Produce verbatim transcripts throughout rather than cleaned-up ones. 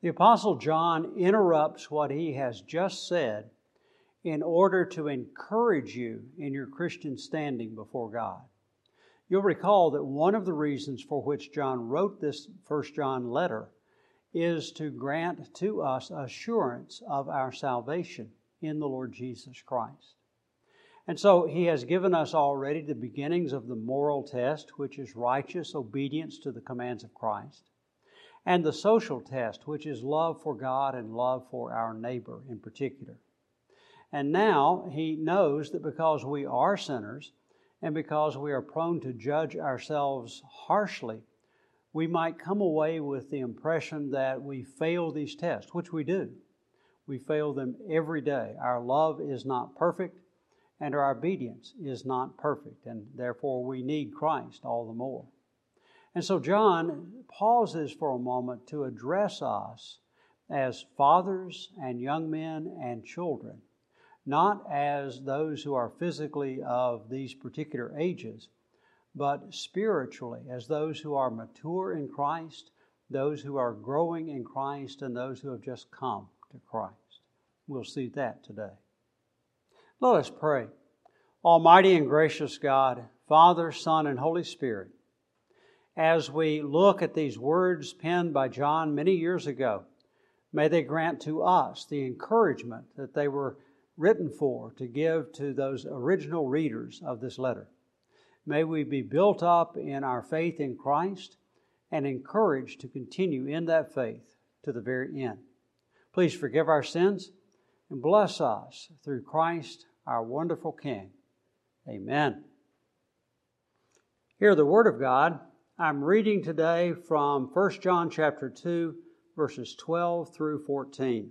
The Apostle John interrupts what he has just said in order to encourage you in your Christian standing before God. You'll recall that one of the reasons for which John wrote this First John letter is to grant to us assurance of our salvation in the Lord Jesus Christ. And so he has given us already the beginnings of the moral test, which is righteous obedience to the commands of Christ, and the social test, which is love for God and love for our neighbor in particular. And now he knows that because we are sinners and because we are prone to judge ourselves harshly, we might come away with the impression that we fail these tests, which we do. We fail them every day. Our love is not perfect, and our obedience is not perfect, and therefore we need Christ all the more. And so John pauses for a moment to address us as fathers and young men and children, not as those who are physically of these particular ages, but spiritually as those who are mature in Christ, those who are growing in Christ, and those who have just come to Christ. We'll see that today. Let us pray. Almighty and gracious God, Father, Son, and Holy Spirit, as we look at these words penned by John many years ago, may they grant to us the encouragement that they were written for to give to those original readers of this letter. May we be built up in our faith in Christ and encouraged to continue in that faith to the very end. Please forgive our sins and bless us through Christ, our wonderful King. Amen. Hear the Word of God. I'm reading today from First John chapter two, verses twelve through fourteen.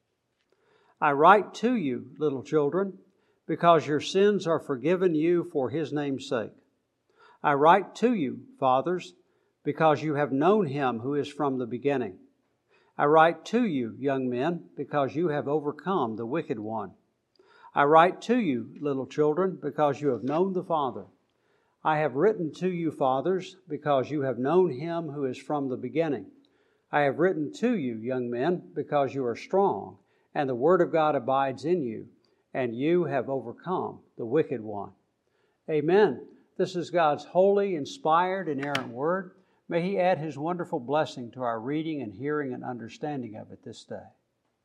I write to you, little children, because your sins are forgiven you for His name's sake. I write to you, fathers, because you have known Him who is from the beginning. I write to you, young men, because you have overcome the wicked one. I write to you, little children, because you have known the Father. I have written to you, fathers, because you have known Him who is from the beginning. I have written to you, young men, because you are strong, and the Word of God abides in you, and you have overcome the wicked one. Amen. This is God's holy, inspired, inerrant Word. May He add His wonderful blessing to our reading and hearing and understanding of it this day.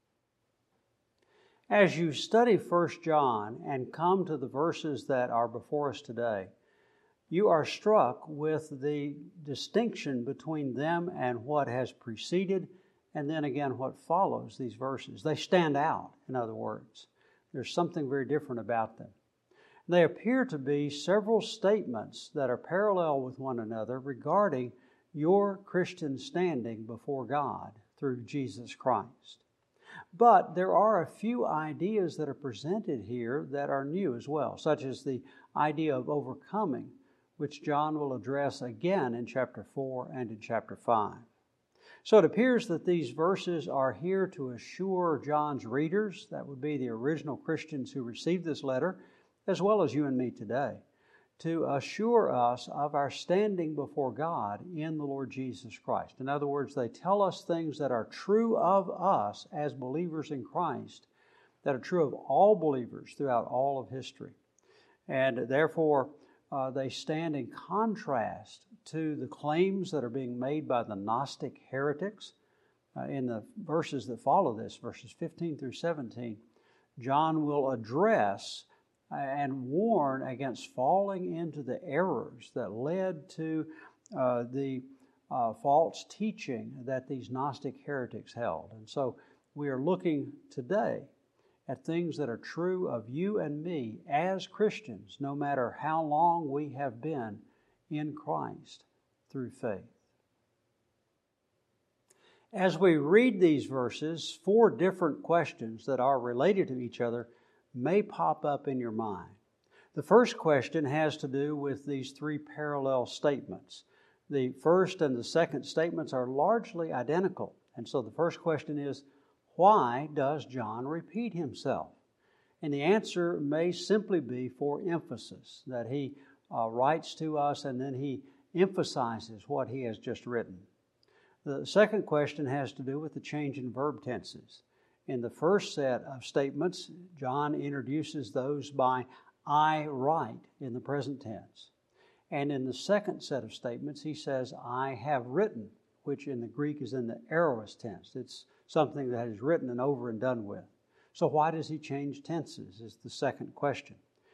As you study First John and come to the verses that are before us today, you are struck with the distinction between them and what has preceded, and then again what follows these verses. They stand out, in other words. There's something very different about them. They appear to be several statements that are parallel with one another regarding your Christian standing before God through Jesus Christ. But there are a few ideas that are presented here that are new as well, such as the idea of overcoming, which John will address again in chapter four and in chapter five. So it appears that these verses are here to assure John's readers, that would be the original Christians who received this letter, as well as you and me today, to assure us of our standing before God in the Lord Jesus Christ. In other words, they tell us things that are true of us as believers in Christ, that are true of all believers throughout all of history. And therefore, uh, they stand in contrast to the claims that are being made by the Gnostic heretics. Uh, in the verses that follow this, verses fifteen through seventeen, John will address and warn against falling into the errors that led to uh, the uh, false teaching that these Gnostic heretics held. And so we are looking today at things that are true of you and me as Christians, no matter how long we have been in Christ through faith. As we read these verses, four different questions that are related to each other may pop up in your mind. The first question has to do with these three parallel statements. The first and the second statements are largely identical. And so the first question is, why does John repeat himself? And the answer may simply be for emphasis, that he uh, writes to us and then he emphasizes what he has just written. The second question has to do with the change in verb tenses. In the first set of statements, John introduces those by I write in the present tense. And in the second set of statements, he says, I have written, which in the Greek is in the aorist tense. It's something that is written and over and done with. So why does he change tenses is the second question.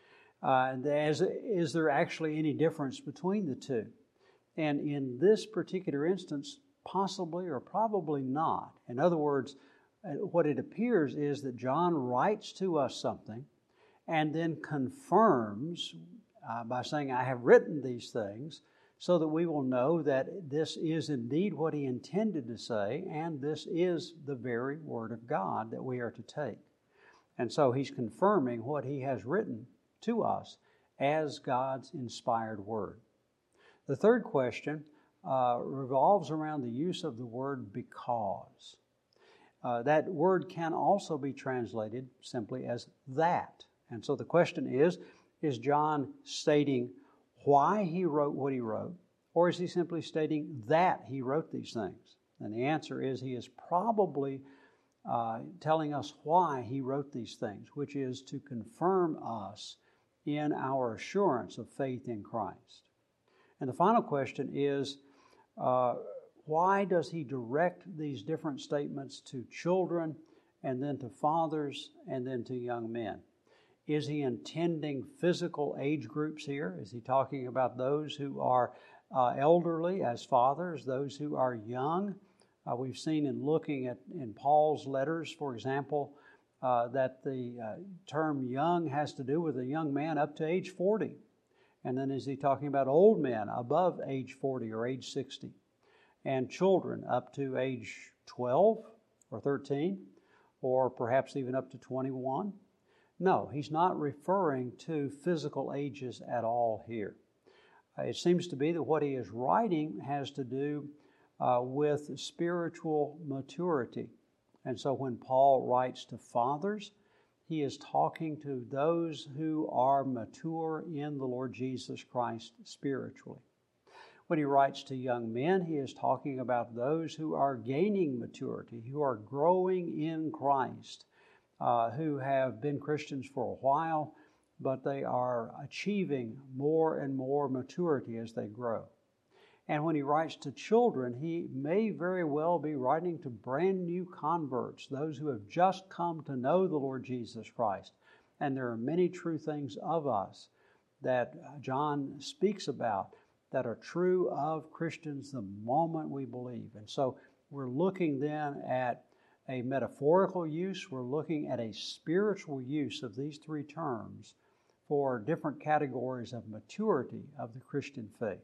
Uh, and as, is there actually any difference between the two? And in this particular instance, possibly or probably not. In other words, what it appears is that John writes to us something and then confirms uh, by saying, I have written these things, so that we will know that this is indeed what he intended to say, and this is the very Word of God that we are to take. And so he's confirming what he has written to us as God's inspired Word. The third question uh, revolves around the use of the word because. Uh, that word can also be translated simply as that. And so the question is, is John stating why he wrote what he wrote, or is he simply stating that he wrote these things? And the answer is he is probably uh, telling us why he wrote these things, which is to confirm us in our assurance of faith in Christ. And the final question is, uh, why does he direct these different statements to children and then to fathers and then to young men? Is he intending physical age groups here? Is he talking about those who are uh, elderly as fathers, those who are young? Uh, we've seen in looking at in Paul's letters, for example, uh, that the uh, term young has to do with a young man up to age forty. And then is he talking about old men above age forty or age sixty? And children up to age twelve or thirteen, or perhaps even up to twenty-one? No, he's not referring to physical ages at all here. Uh, it seems to be that what he is writing has to do uh, with spiritual maturity. And so when Paul writes to fathers, he is talking to those who are mature in the Lord Jesus Christ spiritually. When he writes to young men, he is talking about those who are gaining maturity, who are growing in Christ, uh, who have been Christians for a while, but they are achieving more and more maturity as they grow. And when he writes to children, he may very well be writing to brand new converts, those who have just come to know the Lord Jesus Christ. And there are many true things of us that John speaks about that are true of Christians the moment we believe. And so we're looking then at a metaphorical use, we're looking at a spiritual use of these three terms for different categories of maturity of the Christian faith.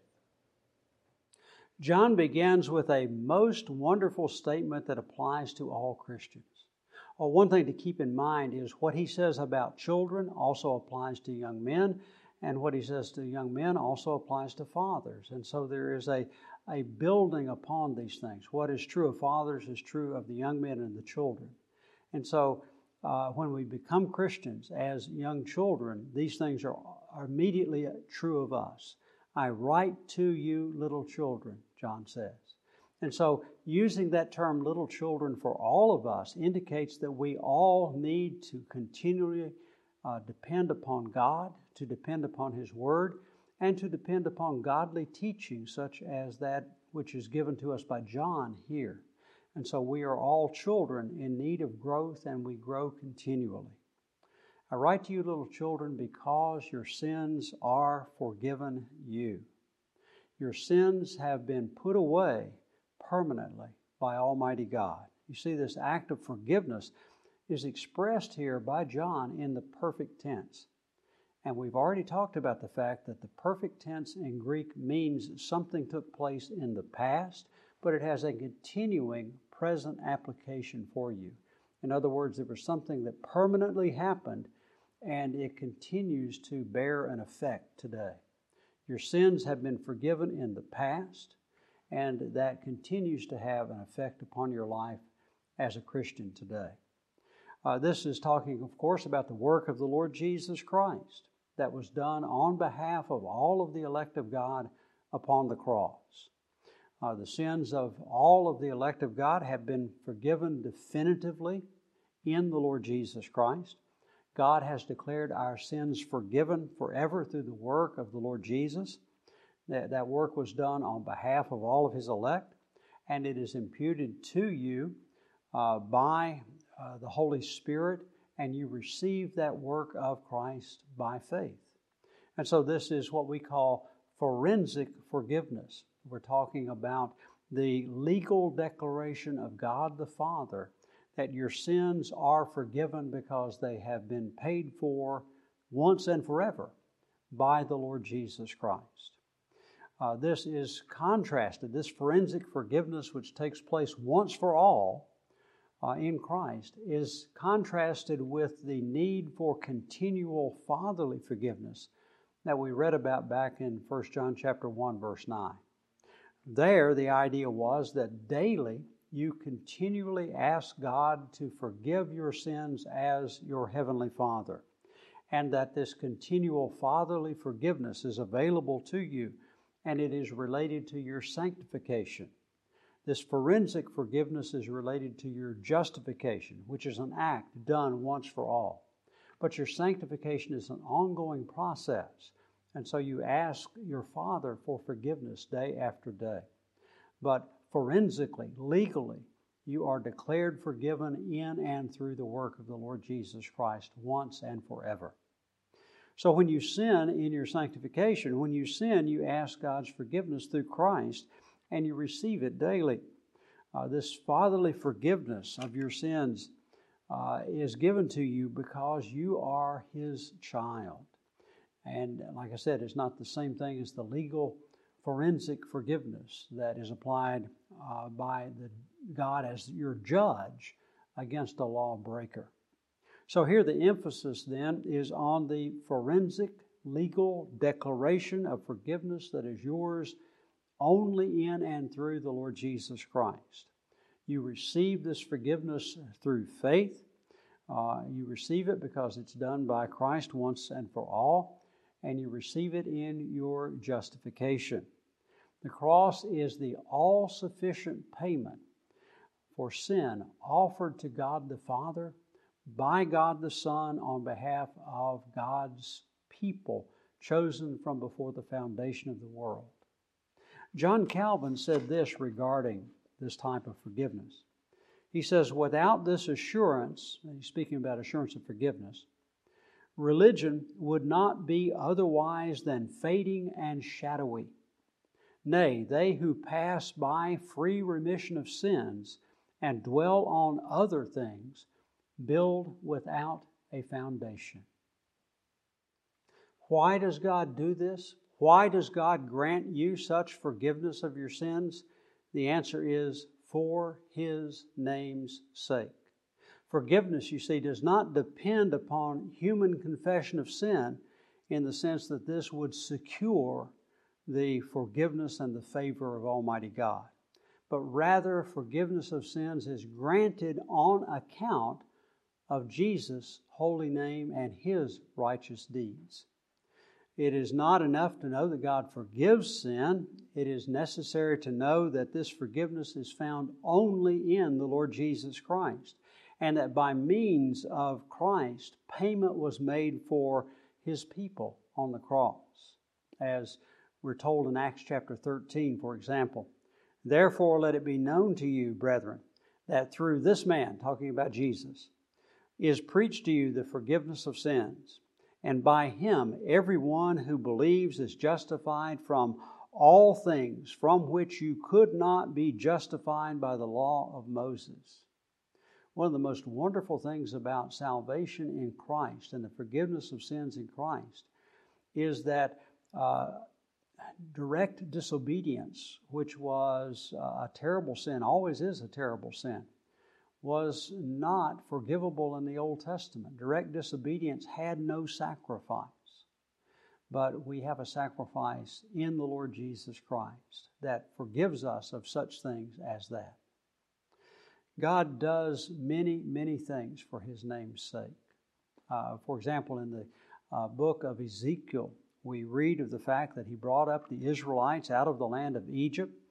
John begins with a most wonderful statement that applies to all Christians. Well, one thing to keep in mind is what he says about children also applies to young men, and what he says to young men also applies to fathers. And so there is a, a building upon these things. What is true of fathers is true of the young men and the children. And so uh, when we become Christians as young children, these things are, are immediately true of us. I write to you, little children, John says. And so using that term, little children, for all of us indicates that we all need to continually uh, depend upon God, to depend upon His Word, and to depend upon godly teaching such as that which is given to us by John here. And so we are all children in need of growth, and we grow continually. I write to you, little children, because your sins are forgiven you. Your sins have been put away permanently by Almighty God. You see, this act of forgiveness is expressed here by John in the perfect tense. And we've already talked about the fact that the perfect tense in Greek means something took place in the past, but it has a continuing present application for you. In other words, there was something that permanently happened, and it continues to bear an effect today. Your sins have been forgiven in the past, and that continues to have an effect upon your life as a Christian today. Uh, this is talking, of course, about the work of the Lord Jesus Christ that was done on behalf of all of the elect of God upon the cross. Uh, the sins of all of the elect of God have been forgiven definitively in the Lord Jesus Christ. God has declared our sins forgiven forever through the work of the Lord Jesus. That, that work was done on behalf of all of His elect, and it is imputed to you uh, by uh, the Holy Spirit, and you receive that work of Christ by faith. And so this is what we call forensic forgiveness. We're talking about the legal declaration of God the Father that your sins are forgiven because they have been paid for once and forever by the Lord Jesus Christ. Uh, this is contrasted, this forensic forgiveness which takes place once for all uh, in Christ is contrasted with the need for continual fatherly forgiveness that we read about back in First John chapter one, verse nine. There, the idea was that daily you continually ask God to forgive your sins as your Heavenly Father, and that this continual fatherly forgiveness is available to you, and it is related to your sanctification. This forensic forgiveness is related to your justification, which is an act done once for all. But your sanctification is an ongoing process. And so you ask your Father for forgiveness day after day. But forensically, legally, you are declared forgiven in and through the work of the Lord Jesus Christ once and forever. So when you sin in your sanctification, when you sin, you ask God's forgiveness through Christ, and you receive it daily. Uh, this fatherly forgiveness of your sins uh, is given to you because you are His child. And like I said, it's not the same thing as the legal forensic forgiveness that is applied uh, by the God as your judge against a lawbreaker. So here the emphasis then is on the forensic legal declaration of forgiveness that is yours only in and through the Lord Jesus Christ. You receive this forgiveness through faith. Uh, you receive it because it's done by Christ once and for all. And you receive it in your justification. The cross is the all-sufficient payment for sin offered to God the Father by God the Son on behalf of God's people chosen from before the foundation of the world. John Calvin said this regarding this type of forgiveness. He says, without this assurance, and he's speaking about assurance of forgiveness, religion would not be otherwise than fading and shadowy. Nay, they who pass by free remission of sins and dwell on other things build without a foundation. Why does God do this? Why does God grant you such forgiveness of your sins? The answer is for His name's sake. Forgiveness, you see, does not depend upon human confession of sin in the sense that this would secure the forgiveness and the favor of Almighty God. But rather, forgiveness of sins is granted on account of Jesus' holy name and His righteous deeds. It is not enough to know that God forgives sin. It is necessary to know that this forgiveness is found only in the Lord Jesus Christ, and that by means of Christ, payment was made for His people on the cross. As we're told in Acts chapter thirteen, for example, therefore let it be known to you, brethren, that through this man, talking about Jesus, is preached to you the forgiveness of sins. And by Him, everyone who believes is justified from all things from which you could not be justified by the law of Moses. One of the most wonderful things about salvation in Christ and the forgiveness of sins in Christ is that uh, direct disobedience, which was a terrible sin, always is a terrible sin, was not forgivable in the Old Testament. Direct disobedience had no sacrifice. But we have a sacrifice in the Lord Jesus Christ that forgives us of such things as that. God does many, many things for His name's sake. Uh, for example, in the uh, book of Ezekiel, we read of the fact that He brought up the Israelites out of the land of Egypt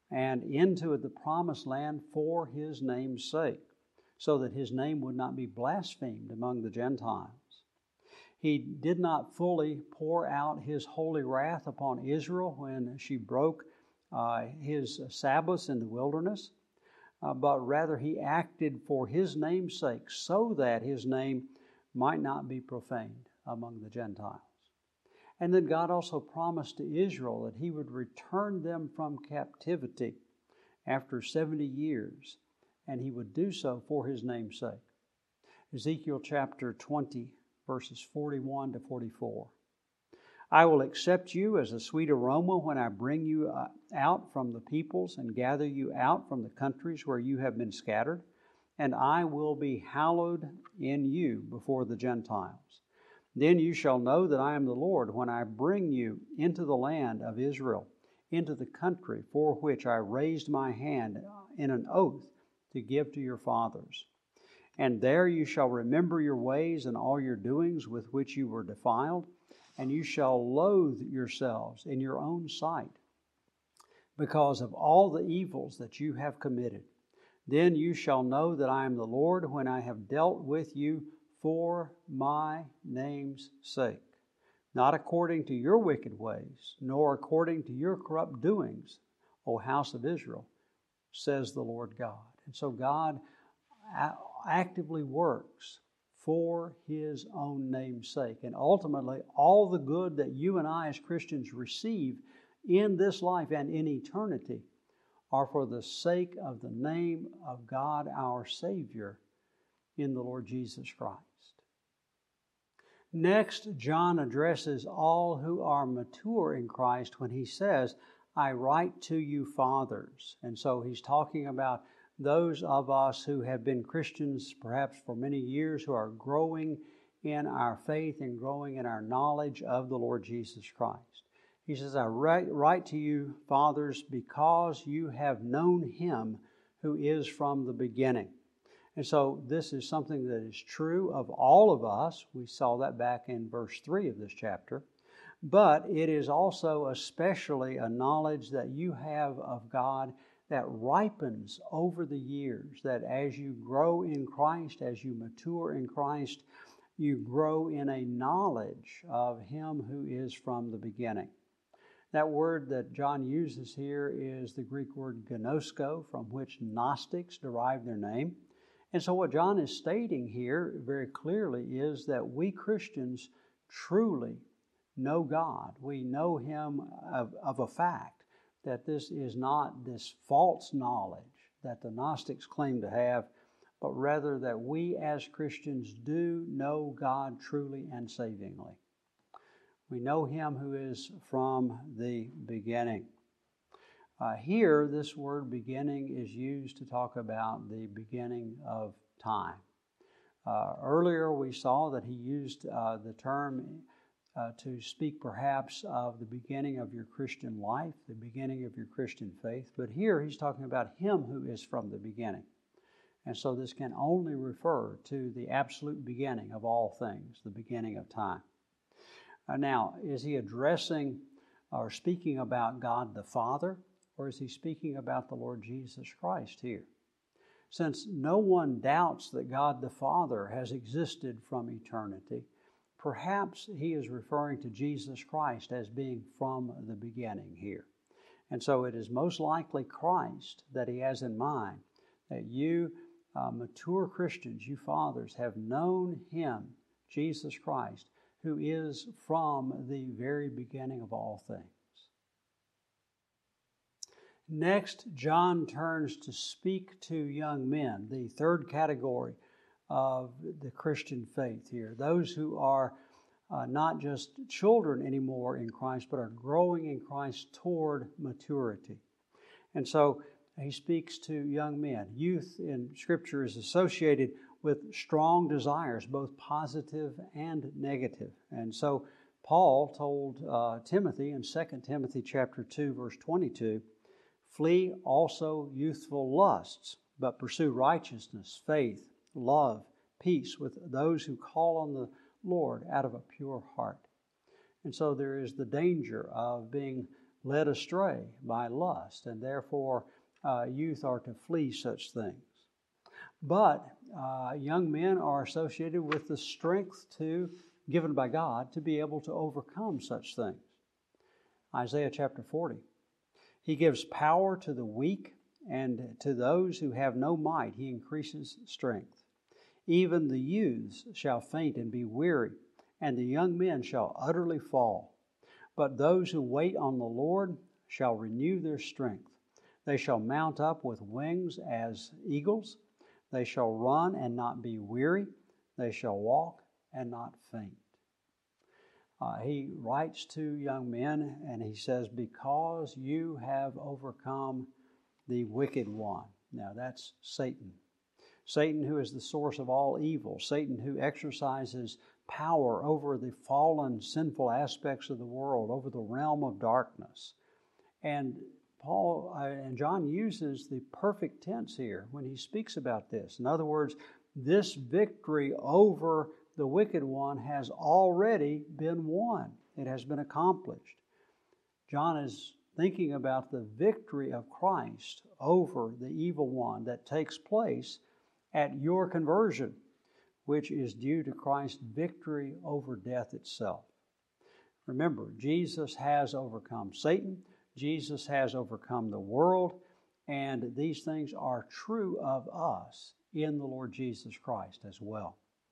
and into the promised land for his name's sake, so that his name would not be blasphemed among the Gentiles. He did not fully pour out his holy wrath upon Israel when she broke uh, his Sabbaths in the wilderness, uh, but rather he acted for his name's sake, so that his name might not be profaned among the Gentiles. And then God also promised to Israel that he would return them from captivity after seventy years, and he would do so for his name's sake. Ezekiel chapter twenty, verses forty-one to forty-four. I will accept you as a sweet aroma when I bring you out from the peoples and gather you out from the countries where you have been scattered, and I will be hallowed in you before the Gentiles. Then you shall know that I am the Lord when I bring you into the land of Israel, into the country for which I raised my hand in an oath to give to your fathers. And there you shall remember your ways and all your doings with which you were defiled, and you shall loathe yourselves in your own sight because of all the evils that you have committed. Then you shall know that I am the Lord when I have dealt with you for my name's sake, not according to your wicked ways, nor according to your corrupt doings, O house of Israel, says the Lord God. And so God actively works for his own name's sake. And ultimately, all the good that you and I as Christians receive in this life and in eternity are for the sake of the name of God our Savior in the Lord Jesus Christ. Next, John addresses all who are mature in Christ when he says, I write to you fathers. And so he's talking about those of us who have been Christians perhaps for many years, who are growing in our faith and growing in our knowledge of the Lord Jesus Christ. He says, I write, write to you, fathers, because you have known him who is from the beginning. And so this is something that is true of all of us. We saw that back in verse three of this chapter. But it is also especially a knowledge that you have of God that ripens over the years, that as you grow in Christ, as you mature in Christ, you grow in a knowledge of him who is from the beginning. That word that John uses here is the Greek word gnosko, from which Gnostics derive their name. And so what John is stating here very clearly is that we Christians truly know God. We know him of, of a fact, that this is not this false knowledge that the Gnostics claim to have, but rather that we as Christians do know God truly and savingly. We know him who is from the beginning. Uh, here, this word beginning is used to talk about the beginning of time. Uh, earlier, we saw that he used uh, the term uh, to speak perhaps of the beginning of your Christian life, the beginning of your Christian faith. But here, he's talking about him who is from the beginning. And so this can only refer to the absolute beginning of all things, the beginning of time. Uh, now, is he addressing or speaking about God the Father? Or is he speaking about the Lord Jesus Christ here? Since no one doubts that God the Father has existed from eternity, perhaps he is referring to Jesus Christ as being from the beginning here. And so it is most likely Christ that he has in mind, that you uh, mature Christians, you fathers, have known him, Jesus Christ, who is from the very beginning of all things. Next, John turns to speak to young men, the third category of the Christian faith here. Those who are uh, not just children anymore in Christ, but are growing in Christ toward maturity. And so he speaks to young men. Youth in Scripture is associated with strong desires, both positive and negative. And so Paul told uh, Timothy in Second Timothy chapter two, verse twenty-two, flee also youthful lusts, but pursue righteousness, faith, love, peace with those who call on the Lord out of a pure heart. And so there is the danger of being led astray by lust, and therefore uh, youth are to flee such things. But uh, young men are associated with the strength to given by God to be able to overcome such things. Isaiah chapter forty. He gives power to the weak, and to those who have no might he increases strength. Even the youths shall faint and be weary, and the young men shall utterly fall. But those who wait on the Lord shall renew their strength. They shall mount up with wings as eagles. They shall run and not be weary. They shall walk and not faint. Uh, he writes to young men and he says, because you have overcome the wicked one. Now that's Satan. Satan, who is the source of all evil. Satan, who exercises power over the fallen, sinful aspects of the world, over the realm of darkness. And Paul uh, and John uses the perfect tense here when he speaks about this. In other words, this victory over the wicked one has already been won. It has been accomplished. John is thinking about the victory of Christ over the evil one that takes place at your conversion, which is due to Christ's victory over death itself. Remember, Jesus has overcome Satan. Jesus has overcome the world, and these things are true of us in the Lord Jesus Christ as well.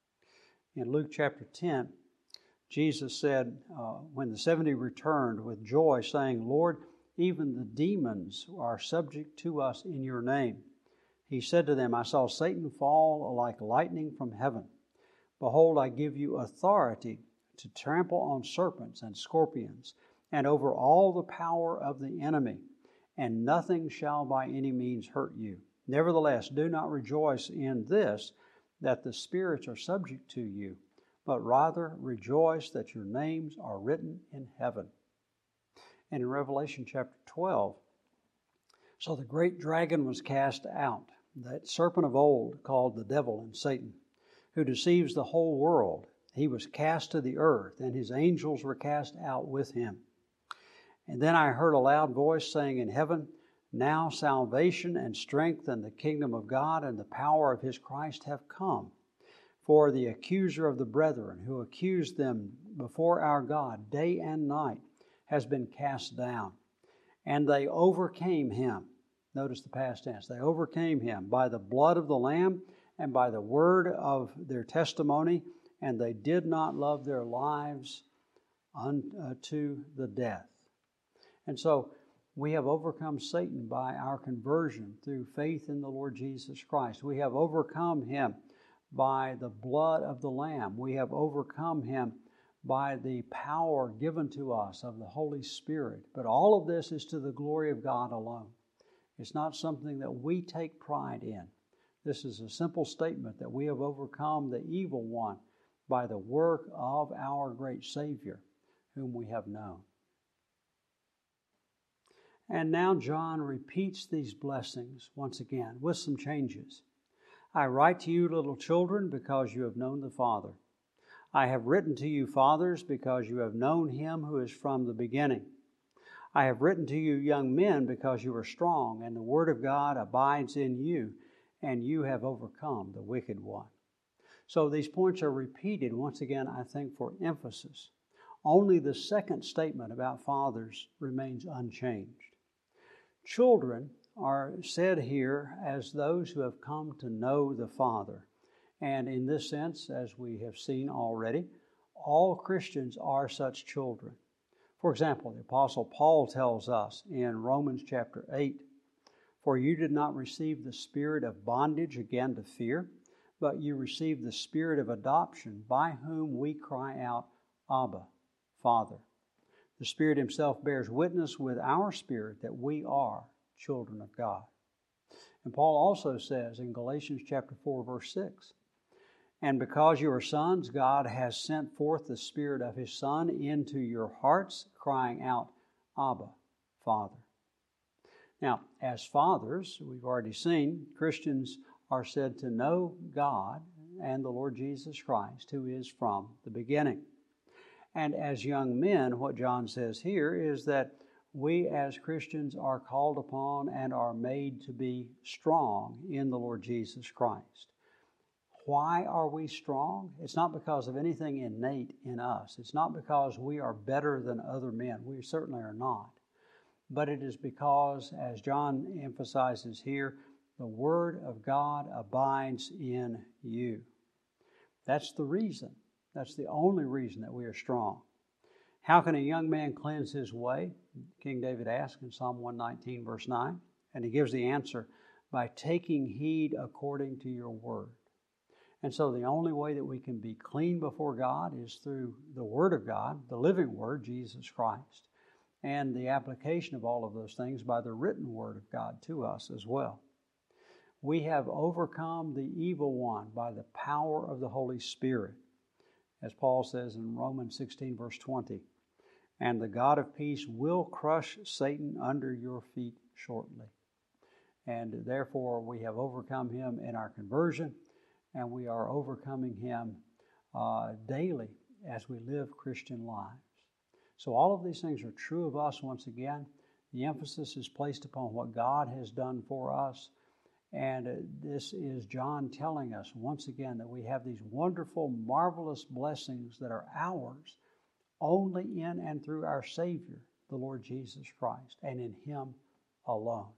In Luke chapter ten, Jesus said, uh, when the seventy returned with joy, saying, Lord, even the demons are subject to us in your name. He said to them, I saw Satan fall like lightning from heaven. Behold, I give you authority to trample on serpents and scorpions, and over all the power of the enemy, and nothing shall by any means hurt you. Nevertheless, do not rejoice in this, that the spirits are subject to you, but rather rejoice that your names are written in heaven. And in Revelation chapter twelve, so the great dragon was cast out, that serpent of old called the devil and Satan, who deceives the whole world. He was cast to the earth, and his angels were cast out with him. And then I heard a loud voice saying in heaven, now salvation and strength and the kingdom of God and the power of his Christ have come. For the accuser of the brethren, who accused them before our God day and night, has been cast down. And they overcame him. Notice the past tense. They overcame him by the blood of the Lamb and by the word of their testimony, and they did not love their lives unto the death. And so we have overcome Satan by our conversion through faith in the Lord Jesus Christ. We have overcome him by the blood of the Lamb. We have overcome him by the power given to us of the Holy Spirit. But all of this is to the glory of God alone. It's not something that we take pride in. This is a simple statement that we have overcome the evil one by the work of our great Savior, whom we have known. And now John repeats these blessings once again with some changes. I write to you, little children, because you have known the Father. I have written to you, fathers, because you have known him who is from the beginning. I have written to you, young men, because you are strong, and the word of God abides in you, and you have overcome the wicked one. So these points are repeated once again, I think, for emphasis. Only the second statement about fathers remains unchanged. Children are said here as those who have come to know the Father. And in this sense, as we have seen already, all Christians are such children. For example, the Apostle Paul tells us in Romans chapter eight, for you did not receive the spirit of bondage again to fear, but you received the spirit of adoption, by whom we cry out, Abba, Father. The Spirit himself bears witness with our spirit that we are children of God. And Paul also says in Galatians chapter four, verse six, and because you are sons, God has sent forth the Spirit of his Son into your hearts, crying out, Abba, Father. Now, as fathers, we've already seen, Christians are said to know God and the Lord Jesus Christ, who is from the beginning. And as young men, what John says here is that we as Christians are called upon and are made to be strong in the Lord Jesus Christ. Why are we strong? It's not because of anything innate in us. It's not because we are better than other men. We certainly are not. But it is because, as John emphasizes here, the Word of God abides in you. That's the reason. That's the only reason that we are strong. How can a young man cleanse his way? King David asks in Psalm one nineteen, verse nine. And he gives the answer, by taking heed according to your word. And so the only way that we can be clean before God is through the Word of God, the living Word, Jesus Christ, and the application of all of those things by the written Word of God to us as well. We have overcome the evil one by the power of the Holy Spirit, as Paul says in Romans sixteen, verse twenty. And the God of peace will crush Satan under your feet shortly. And therefore we have overcome him in our conversion, and we are overcoming him uh, daily as we live Christian lives. So all of these things are true of us once again. The emphasis is placed upon what God has done for us. And uh, this is John telling us once again that we have these wonderful, marvelous blessings that are ours only in and through our Savior, the Lord Jesus Christ, and in Him alone.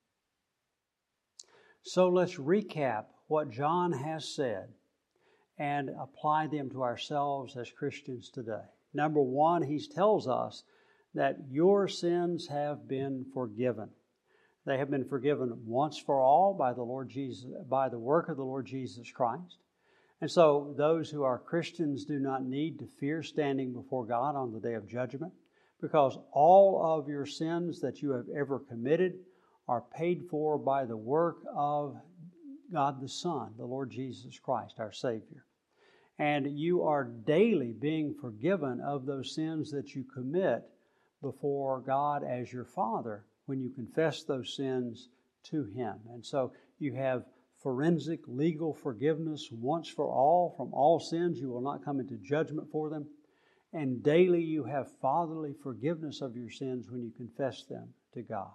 So let's recap what John has said and apply them to ourselves as Christians today. Number one, he tells us that your sins have been forgiven. They have been forgiven once for all by the Lord Jesus, by the work of the Lord Jesus Christ. And so those who are Christians do not need to fear standing before God on the day of judgment, because all of your sins that you have ever committed are paid for by the work of God the Son, the Lord Jesus Christ, our Savior. And you are daily being forgiven of those sins that you commit before God as your Father when you confess those sins to Him. And so you have forensic legal forgiveness once for all from all sins. You will not come into judgment for them. And daily you have fatherly forgiveness of your sins when you confess them to God.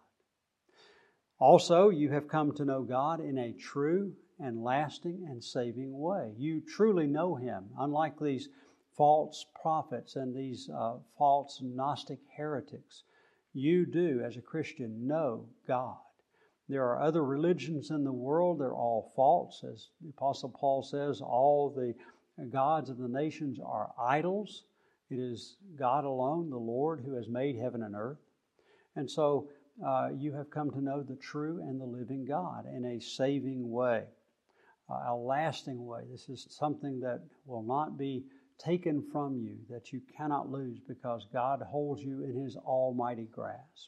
Also, you have come to know God in a true and lasting and saving way. You truly know Him, unlike these false prophets and these uh, false Gnostic heretics. You do, as a Christian, know God. There are other religions in the world. They're all false. As the Apostle Paul says, all the gods of the nations are idols. It is God alone, the Lord, who has made heaven and earth. And so uh, you have come to know the true and the living God in a saving way, uh, a lasting way. This is something that will not be taken from you, that you cannot lose, because God holds you in His almighty grasp.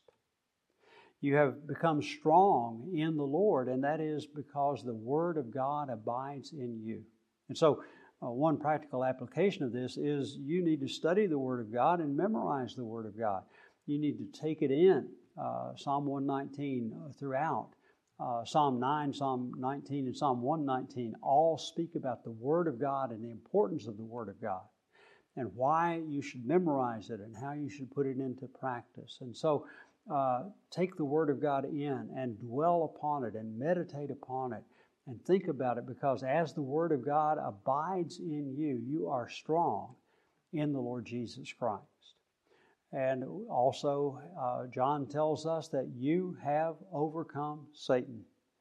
You have become strong in the Lord, and that is because the Word of God abides in you. And so uh, one practical application of this is you need to study the Word of God and memorize the Word of God. You need to take it in, uh, Psalm one nineteen uh, throughout. Uh, Psalm nine, Psalm nineteen, and Psalm one nineteen all speak about the Word of God and the importance of the Word of God, and why you should memorize it and how you should put it into practice. And so uh, take the Word of God in and dwell upon it and meditate upon it and think about it, because as the Word of God abides in you, you are strong in the Lord Jesus Christ. And also, uh, John tells us that you have overcome Satan.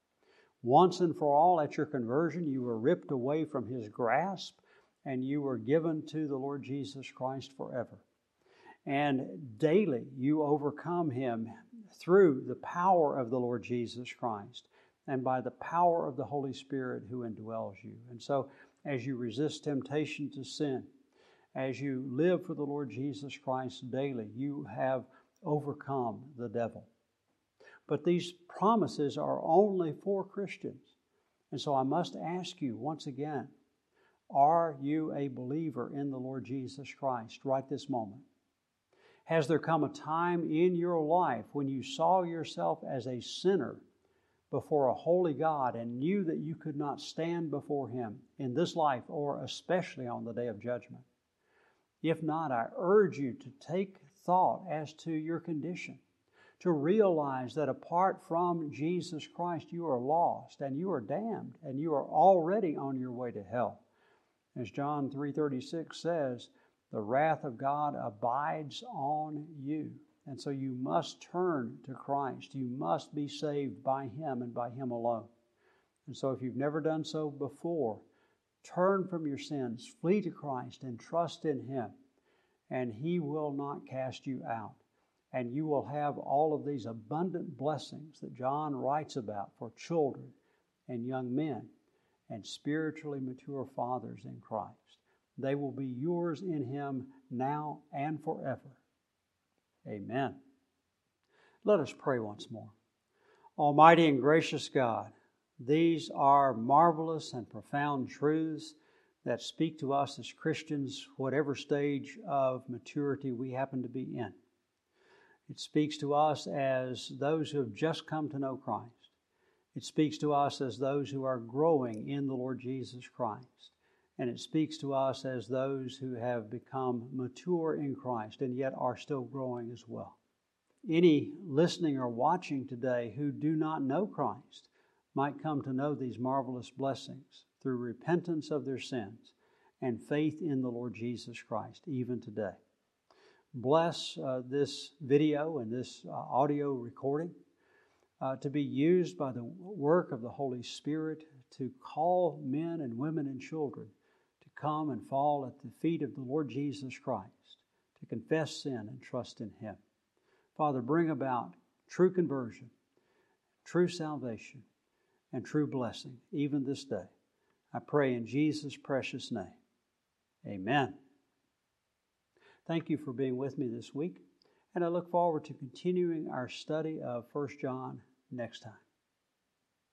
Once and for all at your conversion, you were ripped away from his grasp, and you were given to the Lord Jesus Christ forever. And daily you overcome him through the power of the Lord Jesus Christ and by the power of the Holy Spirit who indwells you. And so as you resist temptation to sin, as you live for the Lord Jesus Christ daily, you have overcome the devil. But these promises are only for Christians. And so I must ask you once again, are you a believer in the Lord Jesus Christ right this moment? Has there come a time in your life when you saw yourself as a sinner before a holy God and knew that you could not stand before Him in this life, or especially on the day of judgment? If not, I urge you to take thought as to your condition. to realize that apart from Jesus Christ, you are lost and you are damned and you are already on your way to hell. As John three thirty-six says, the wrath of God abides on you. And so you must turn to Christ. You must be saved by Him and by Him alone. And so if you've never done so before, turn from your sins, flee to Christ, and trust in Him. And He will not cast you out. And you will have all of these abundant blessings that John writes about for children and young men and spiritually mature fathers in Christ. They will be yours in Him now and forever. Amen. Let us pray once more. Almighty and gracious God, these are marvelous and profound truths that speak to us as Christians, whatever stage of maturity we happen to be in. It speaks to us as those who have just come to know Christ. It speaks to us as those who are growing in the Lord Jesus Christ. And it speaks to us as those who have become mature in Christ and yet are still growing as well. Any listening or watching today who do not know Christ might come to know these marvelous blessings through repentance of their sins and faith in the Lord Jesus Christ, even today. Bless uh, this video and this uh, audio recording uh, to be used by the work of the Holy Spirit to call men and women and children to come and fall at the feet of the Lord Jesus Christ, to confess sin and trust in Him. Father, bring about true conversion, true salvation, and true blessing, even this day. I pray in Jesus' precious name. Amen. Thank you for being with me this week, and I look forward to continuing our study of First John next time.